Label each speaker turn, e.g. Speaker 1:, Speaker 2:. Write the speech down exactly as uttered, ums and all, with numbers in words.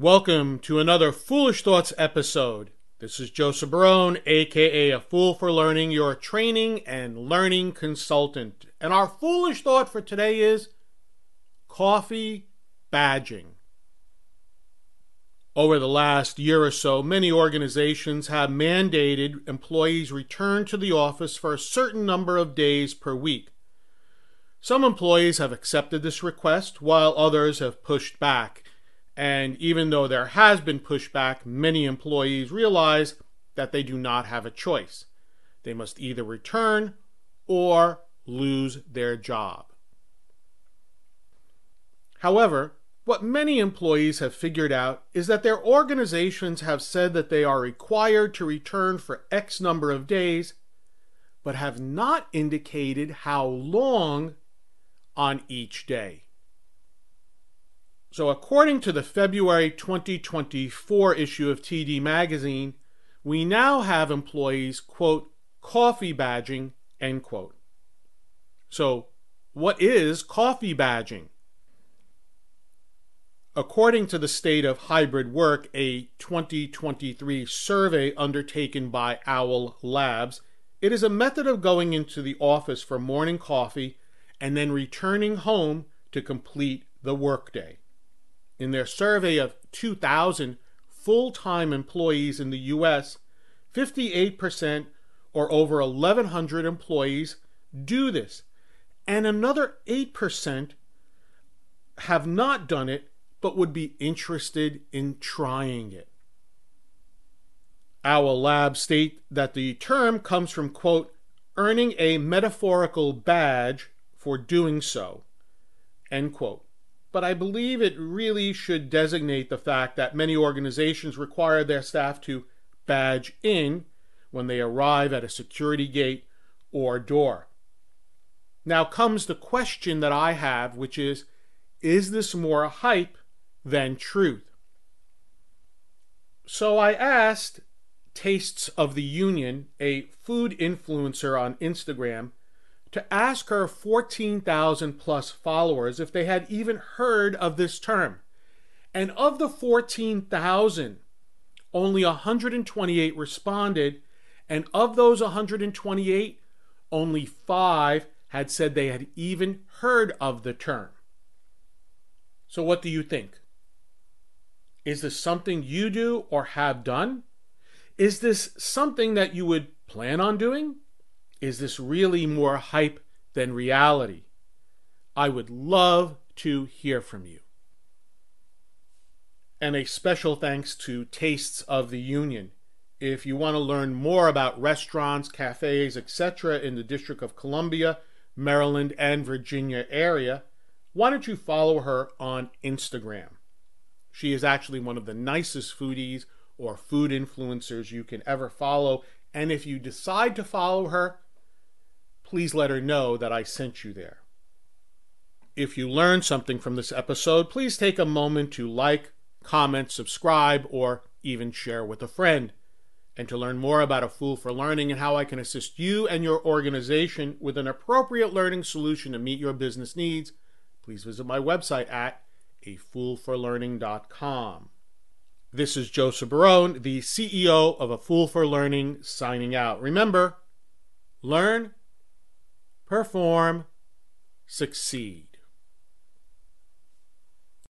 Speaker 1: Welcome to another Foolish Thoughts episode. This is Joseph Barone, aka A Fool for Learning, your training and learning consultant. And our foolish thought for today is coffee badging. Over the last year or so, many organizations have mandated employees return to the office for a certain number of days per week. Some employees have accepted this request, while others have pushed back. And even though there has been pushback, many employees realize that they do not have a choice. They must either return or lose their job. However, what many employees have figured out is that their organizations have said that they are required to return for X number of days, but have not indicated how long on each day. So according to the February twenty twenty-four issue of T D Magazine, we now have employees, quote, coffee badging, end quote. So what is coffee badging? According to the State of Hybrid Work, a twenty twenty-three survey undertaken by Owl Labs, it is a method of going into the office for morning coffee and then returning home to complete the workday. In their survey of two thousand full-time employees in the U S, fifty-eight percent or over eleven hundred employees do this, and another eight percent have not done it but would be interested in trying it. Owl Labs state that the term comes from, quote, earning a metaphorical badge for doing so, end quote. But I believe it really should designate the fact that many organizations require their staff to badge in when they arrive at a security gate or door. Now comes the question that I have, which is, is this more hype than truth? So I asked Tastes of the Union, a food influencer on Instagram, to ask her fourteen thousand plus followers if they had even heard of this term. And of the fourteen thousand, only one hundred twenty-eight responded, and of those one hundred twenty-eight, only five had said they had even heard of the term. So what do you think? Is this something you do or have done? Is this something that you would plan on doing? Is this really more hype than reality? I would love to hear from you. And a special thanks to Tastes of the Union. If you want to learn more about restaurants, cafes, et cetera in the District of Columbia, Maryland, and Virginia area, why don't you follow her on Instagram? She is actually one of the nicest foodies or food influencers you can ever follow. And if you decide to follow her, please let her know that I sent you there. If you learned something from this episode, please take a moment to like, comment, subscribe, or even share with a friend. And to learn more about A Fool for Learning and how I can assist you and your organization with an appropriate learning solution to meet your business needs, please visit my website at a fool for learning dot com. This is Joseph Barone, the C E O of A Fool for Learning, signing out. Remember, learn, perform, succeed.